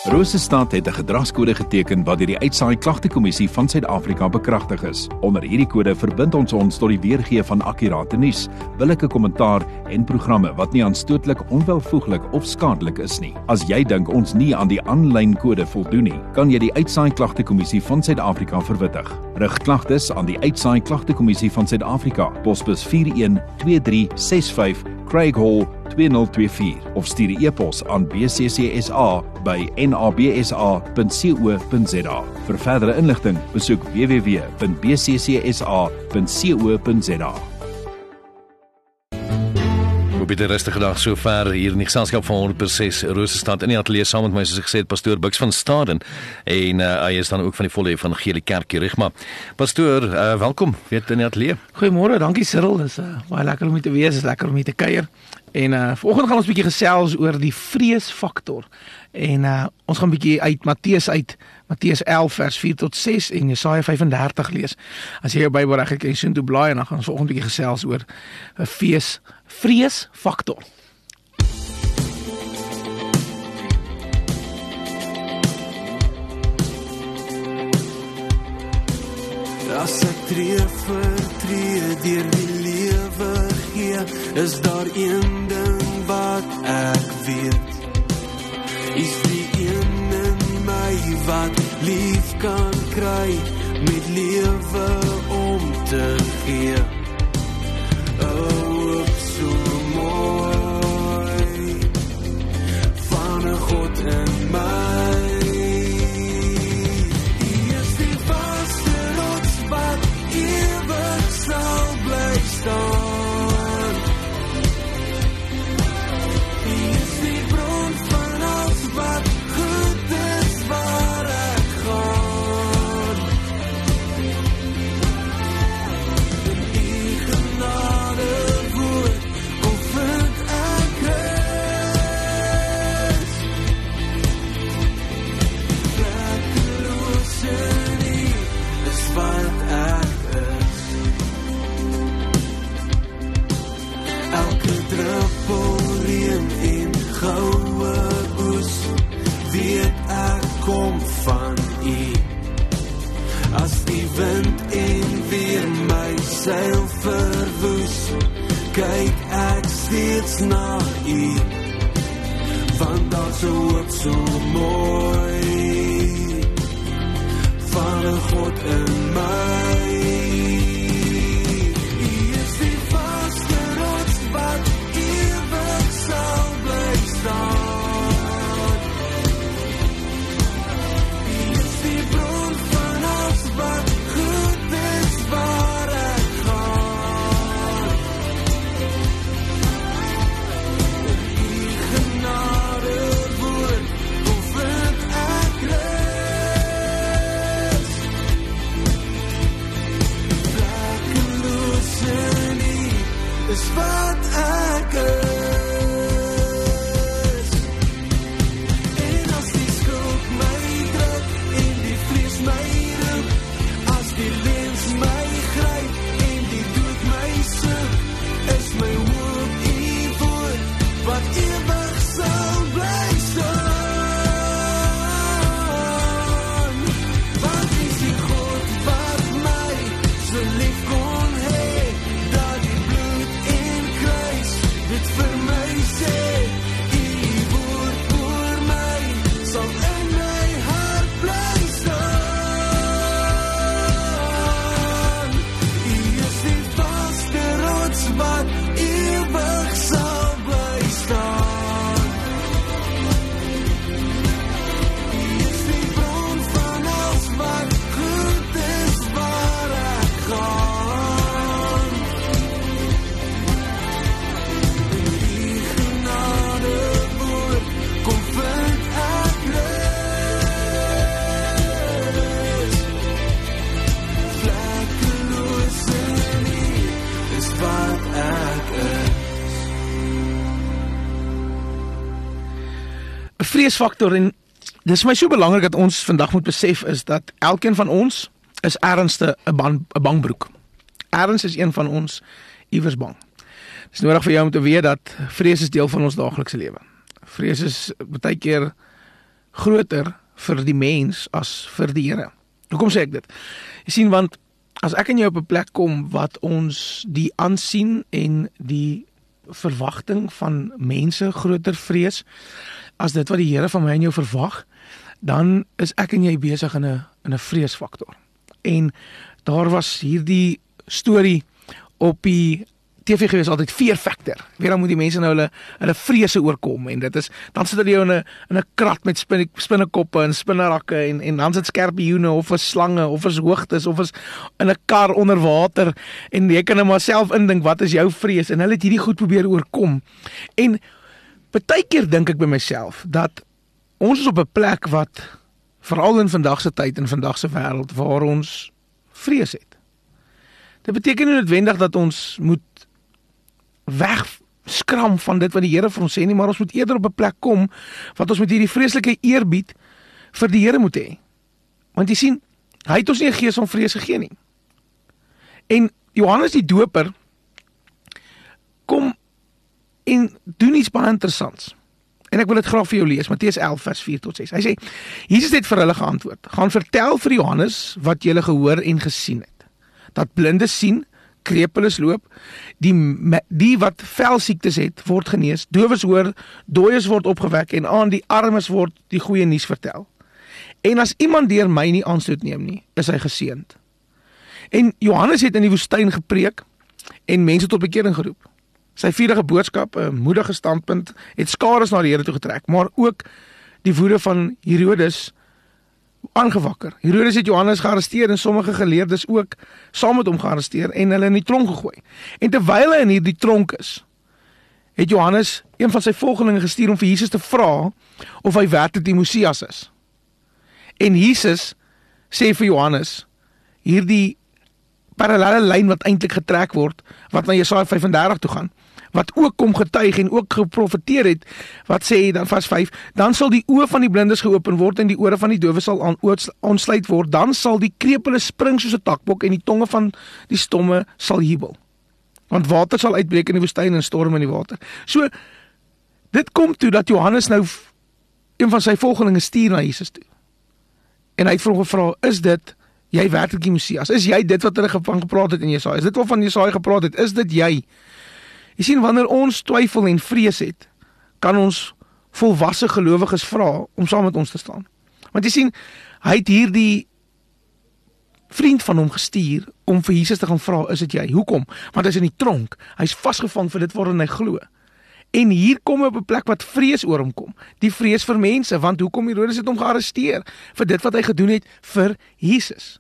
Rosestad het 'n gedragskode geteken wat deur die Uitsaai Klagtekommissie van Suid-Afrika bekragtig is. Onder hierdie kode verbind ons tot die weergee van akkurate nuus, billike kommentaar en programme wat nie aanstootlik, onwelvoeglik of skadelik is nie. As jy dink ons nie aan die aanlyn kode voldoen nie, kan jy die Uitsaai Klagtekommissie van Suid-Afrika verwittig. Rig klagtes aan die Uitsaai Klagtekommissie van Suid-Afrika, posbus 412365 Craig Hall 2024 of stuur 'n e-pos aan bccsa@nabsa.co.za. Vir verdere inligting, besoek www.bccsa.co.za. Op die rustige dag so ver hier in die geselskap van 100% Rosestad in die ateljee saam met my, soos ek gesê het, pastoor Bux van Staden en hy is dan ook van die volle evangelie kerk Kerigma. Pastoor, welkom weer in die ateljee. Goeiemôre, dankie Cyril, dis baie lekker om hier te wees, is lekker om hier te kuier. En vanoggend gaan ons 'n bietjie gesels oor die vreesfaktor. En ons gaan 'n bietjie uit Matteus 11 vers 4 tot 6 en Jesaja 35 lees. As jy jou Bybel reg het, kan jy soontoe blaai en dan gaan ons vanoggend 'n bietjie gesels oor 'n vreesfaktor. As ek tree vir tree deur die lewe gee, is daar een ding wat ek weet. Is die een in my wat lief kan kry, met lewe om te gee. Oh, so mooi, van 'n God in my. Kom van U. As die wind en weer my seil verwoes, kyk ek steeds na U, want daar's so hoop so mooi, van 'n God in my. U is die vaste rots wat ewig sal bly staan. Is wat ek is. En as die skuld my druk en die vlees my roep, as die lens my gryp en die dood my soek, is my hoop U woord wat ewig sal bly staan. Want U is die God wat my so lief kon hê, vir my sê, U woord oor my, sal in my hart bly staan. U is die vaste rots wat ewig sal bly staan. U is die bron van alles wat goed is waar ek gaan. Vreesfaktor, en dit is my so belangrik dat ons vandag moet besef is dat elkeen van ons is ernstig 'n bangbroek. Erns is een van ons iewers bang. Dit is nodig vir jou om te weet dat vrees is deel van ons daaglikse lewe. Vrees is baie keer groter vir die mens as vir die Here. Hoekom sê ek dit? Jy sien, want as ek en jy op 'n plek kom wat ons die aansien en die verwagting van mense groter vrees as dit wat die Here van my en jou verwag, dan is ek en jy besig in 'n vreesfaktor. En daar was hierdie storie op die TV gewees, altyd Fear Factor. Weer dan moet die mense nou hulle vrese oorkom, en dit is, dan sit hulle jou in 'n krat met spinnekoppe en spinnerakke, en dan sit skerpioene, of is slange, of is hoogtes, of is in 'n kar onder water, en jy kan nou maar self indink, wat is jou vrees, en hulle het hierdie goed probeer oorkom. En baie keer dink ek by myself, dat ons is op 'n plek wat, veral in vandag se tyd, en vandag se wêreld, waar ons vrees het. Dit beteken nie noodwendig dat ons moet wegskram van dit wat die Here vir ons sê nie, maar ons moet eerder op 'n plek kom wat ons met hierdie vreeslike eerbied vir die Here moet hê. Want jy sien, hy het ons nie 'n gees van vrees gegee nie. En Johannes die Doper kom en doen iets baie interessants. En ek wil dit graag vir jou lees, Matteus 11 vers 4 tot 6. Hy sê, Jesus het vir hulle geantwoord: "Gaan vertel vir Johannes wat julle gehoor en gesien het. Dat blindes sien, krepeles loop, die wat velsiektes het, word genees, dowes hoor, dooies word opgewek, en aan die armes word die goeie nuus vertel. En as iemand deur my nie aanstoot neem nie, is hy geseënd." En Johannes het in die woestyn gepreek en mense tot bekering geroep. Sy vuurige boodskap, 'n moedige standpunt, het skares na die Here toe getrek, maar ook die woede van Herodes aangewakker. Herodes het Johannes gearresteer en sommige geleerdes ook saam met hom gearresteer en hulle in die tronk gegooi. En terwyl hy in hierdie tronk is, het Johannes een van sy volgelinge gestuur om vir Jesus te vra of hy werklik die Messias is. En Jesus sê vir Johannes, hierdie parallelle lyn wat eintlik getrek word, wat na Jesaja 35 toe gaan, wat ook kom getuig en ook geprofeteer het, wat sê dan vers 5, dan sal die oë van die blindes geopen word en die ore van die dowes sal ontsluit word, dan sal die krepeles spring soos 'n takbok en die tonge van die stomme sal jubel. Want water sal uitbreek in die woestyn en storm in die water. So, dit kom toe dat Johannes nou een van sy volgelinge stuur na Jesus toe. En hy het vir hom gevra, is dit jy werklik die Messias? Is jy dit wat hulle van gepraat het in Jesaja? Is dit wat van Jesaja gepraat het? Is dit jy? Jy sien, wanneer ons twyfel en vrees het, kan ons volwasse gelowiges vra om saam met ons te staan. Want jy sien, hy het hierdie vriend van hom gestuur om vir Jesus te gaan vra, is dit jy? Hoekom? Want hy is in die tronk. Hy is vasgevang vir dit waarin hy glo. En hier kom hy op 'n plek wat vrees oor hom kom. Die vrees vir mense, want hoekom Herodes het hom gearresteer? Vir dit wat hy gedoen het vir Jesus.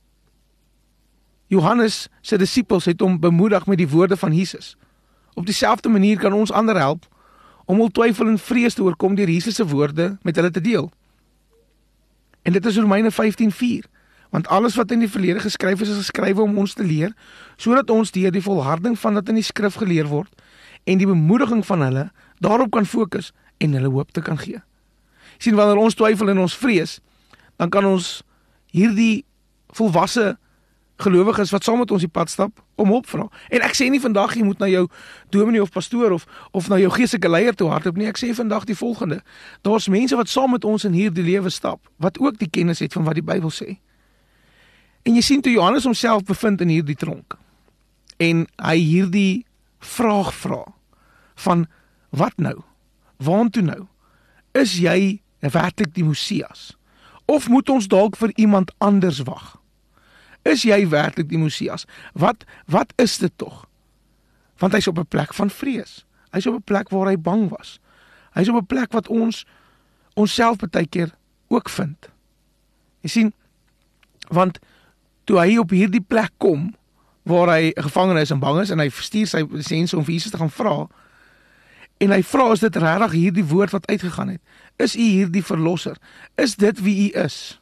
Johannes se disippels het hom bemoedig met die woorde van Jesus. Op dieselfde manier kan ons ander help om hul twyfel en vrees te oorkom deur Jesus se woorde met hulle te deel. En dit is Romeine 15:4, want alles wat in die verlede geskryf is geskrywe om ons te leer, sodat ons deur die volharding van wat in die skrif geleer word en die bemoediging van hulle daarop kan fokus en hulle hoop te kan gee. Sien, wanneer ons twyfel en ons vrees, dan kan ons hierdie volwasse gelowiges wat saam met ons die pad stap, om hulp vra. En ek sê nie vandag jy moet na jou dominee of pastoor of na jou geestelike leier toe hardloop nie. Ek sê vandag die volgende: daar's mense wat saam met ons in hierdie lewe stap, wat ook die kennis het van wat die Bybel sê. En jy sien toe Johannes homself bevind in hierdie tronk en hy hierdie vraag vra van wat nou? Waartoe nou? Is jy werklik die Messias? Of moet ons dalk vir iemand anders wag? Is jy werklik die Messias? Wat is dit tog? Want hy's op 'n plek van vrees. Hy's op 'n plek waar hy bang was. Hy's op 'n plek wat ons onsself baie keer ook vind. Jy sien, want toe hy op hierdie plek kom waar hy 'n gevangene is en bang is en hy stuur sy sense om vir Jesus te gaan vra, en hy vra, is dit regtig hierdie woord wat uitgegaan het? Is u hierdie verlosser? Is dit wie u is?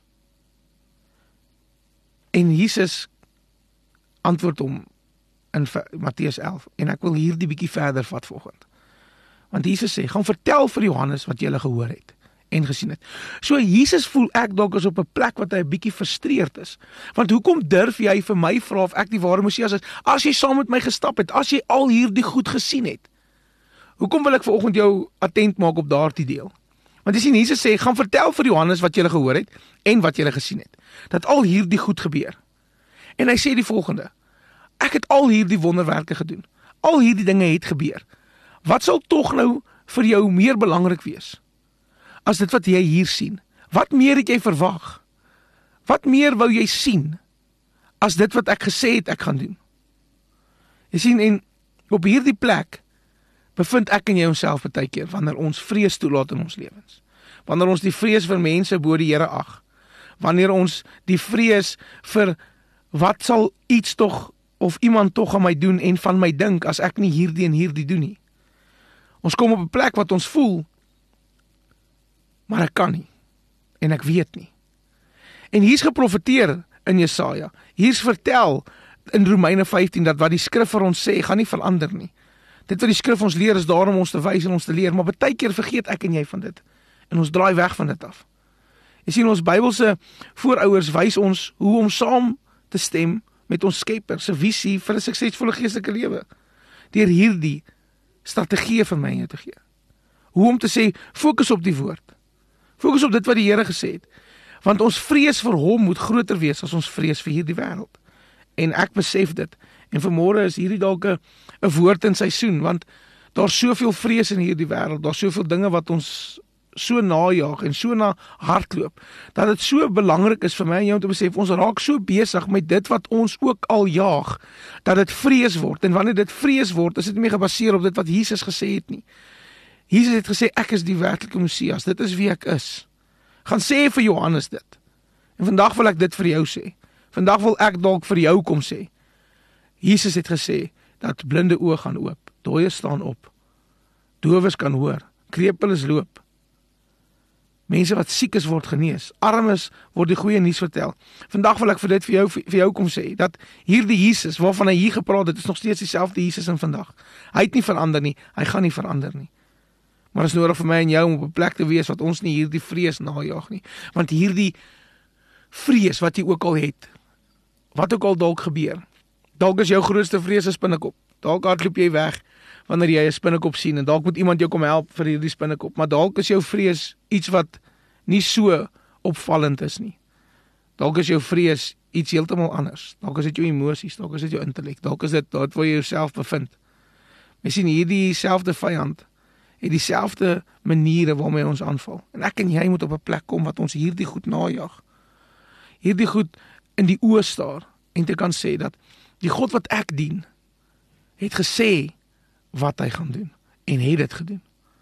En Jesus antwoord hom in Matteus 11, en ek wil hierdie bietjie verder vat vanoggend. Want Jesus sê, gaan vertel vir Johannes wat jy gehoor het en gesien het. So Jesus voel ek dalk as op 'n plek wat hy 'n bietjie frustreerd is. Want hoekom durf jy vir my vra of ek die ware Messias is, as jy saam met my gestap het, as jy al hierdie goed gesien het? Hoekom wil ek vanoggend jou attent maak op daardie deel? Want jy sien, Jesus sê, gaan vertel vir Johannes wat julle gehoor het, en wat julle gesien het, dat al hierdie goed gebeur. En hy sê die volgende, ek het al hierdie wonderwerke gedoen, al hierdie dinge het gebeur, wat sal tog nou vir jou meer belangrik wees, as dit wat jy hier sien? Wat meer het jy verwag? Wat meer wou jy sien, as dit wat ek gesê het ek gaan doen? Jy sien, en op hierdie plek, bevind ek en jy onsself baie keer, wanneer ons vrees toelaat in ons lewens, wanneer ons die vrees vir mense bo die Here ag, wanneer ons die vrees vir, wat sal iets tog, of iemand tog aan my doen, en van my dink, as ek nie hierdie en hierdie doen nie. Ons kom op 'n plek wat ons voel, maar ek kan nie, en ek weet nie. En hier's geprofeteer in Jesaja, hier's vertel in Romeine 15, dat wat die skrif vir ons sê, gaan nie verander nie. Dit wat die skrif ons leer, is daarom ons te wys en ons te leer, maar baie keer vergeet ek en jy van dit, en ons draai weg van dit af. Jy sien, ons Bybelse voorouers wys ons hoe om saam te stem met ons Skepper se visie vir 'n suksesvolle geestelike lewe, deur hierdie strategieë vir my en jou te gee. Hoe om te sê, fokus op die woord, fokus op dit wat die Here gesê het, want ons vrees vir hom moet groter wees as ons vrees vir hierdie wêreld. En ek besef dit, en vanmôre is hierdie dalk 'n woord in seisoen, want daar's soveel vrees in hierdie wêreld, daar's soveel dinge wat ons so najaag en so na hardloop, dat dit so belangrik is vir my en jou om te besef, ons raak so besig met dit wat ons ook al jaag, dat dit vrees word, en wanneer dit vrees word, is dit nie meer gebaseer op dit wat Jesus gesê het nie. Jesus het gesê, ek is die werklike Messias, dit is wie ek is. Gaan sê vir Johannes dit, en vandag wil ek dit vir jou sê, vandag wil ek dalk vir jou kom sê, Jesus het gesê, dat blinde oë gaan oop, dooies staan op, dowes kan hoor, krepeles loop, mense wat siek is word genees, armes word die goeie nuus vertel. Vandag wil ek vir dit vir jou kom sê, dat hierdie Jesus, waarvan hy hier gepraat het, is nog steeds dieselfde Jesus in vandag. Hy het nie verander nie, hy gaan nie verander nie. Maar is nodig vir my en jou om op 'n plek te wees, wat ons nie hierdie vrees najaag nie. Want hierdie vrees wat jy ook al het, wat ook al dalk gebeur, dalk is jou grootste vrees 'n spinnekop, dalk hardloop jy weg, wanneer jy 'n spinnekop sien, en dalk moet iemand jou kom help vir hierdie spinnekop, maar dalk is jou vrees iets wat nie so opvallend is nie. Dalk is jou vrees iets heeltemal anders. Dalk is dit jou emosies, dalk is dit jou intellek, dalk is dit waar jy jouself bevind. Jy sien, hierdie selfde vyand het dieselfde maniere waarmee ons aanval. En ek en jy moet op 'n plek kom wat ons hierdie goed najag. Hierdie goed in die oë staar en te kan sê dat die God wat ek dien, het gesê wat hy gaan doen, en het dit gedoen.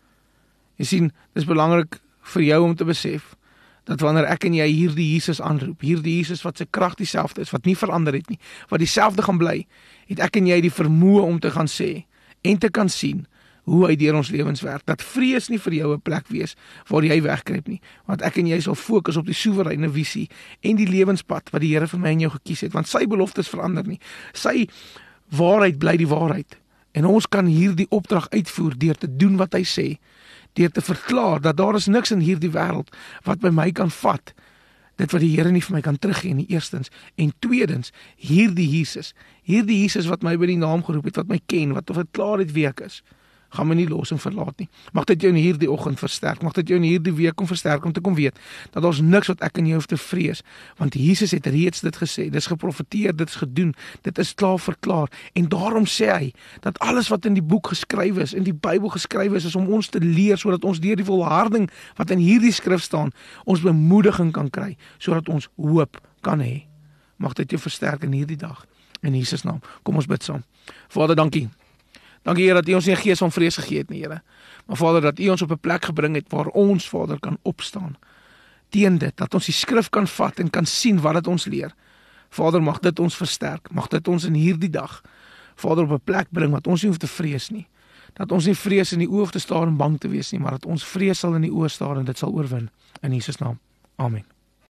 Jy sien, dit is belangrik vir jou om te besef, dat wanneer ek en jy hierdie Jesus aanroep, hierdie Jesus wat sy krag dieselfde is, wat nie verander het nie, wat dieselfde gaan bly, het ek en jy die vermoë om te gaan sê, en te kan sien, hoe hy deur ons lewens werk, dat vrees nie vir jou 'n plek wees, waar jy wegkruip nie, want ek en jy sal fokus op die soewereine visie, en die lewenspad, wat die Here vir my en jou gekies het, want sy beloftes verander nie, sy waarheid bly die waarheid, en ons kan hierdie opdrag uitvoer, deur te doen wat hy sê, deur te verklaar, dat daar is niks in hierdie wêreld, wat by my kan vat, dit wat die Here nie vir my kan teruggee nie, eerstens, en tweedens, hierdie Jesus wat my by die naam geroep het, wat my ken, wat verklaar het wie ek is, gaan my nie los en verlaat nie. Mag dit jou in hierdie oggend versterk, mag dit jou in hierdie week kom versterk, om te kom weet, dat ons niks wat ek en jy hoef te vrees, want Jesus het reeds dit gesê, dit is geprofeteer, dit is gedoen, dit is klaar verklaar, en daarom sê hy, dat alles wat in die boek geskryf is, in die Bybel geskryf is om ons te leer, sodat ons deur die volharding, wat in hierdie skrif staan, ons bemoediging kan kry, sodat ons hoop kan hê. Mag dit jou versterk in hierdie dag, in Jesus naam. Kom ons bid saam. Vader, dankie. Dankie Here dat U ons nie 'n gees van vrees gegee het nie, Here. Maar Vader, dat U ons op 'n plek gebring het waar ons, Vader, kan opstaan teen dit, dat ons die skrif kan vat en kan sien wat dit ons leer. Vader, mag dit ons versterk, mag dit ons in hierdie dag, Vader, op 'n plek bring wat ons nie hoef te vrees nie. Dat ons nie vrees in die oë hoef te staar en bang te wees nie, maar dat ons vrees sal in die oë staar en dit sal oorwin. In Jesus naam. Amen.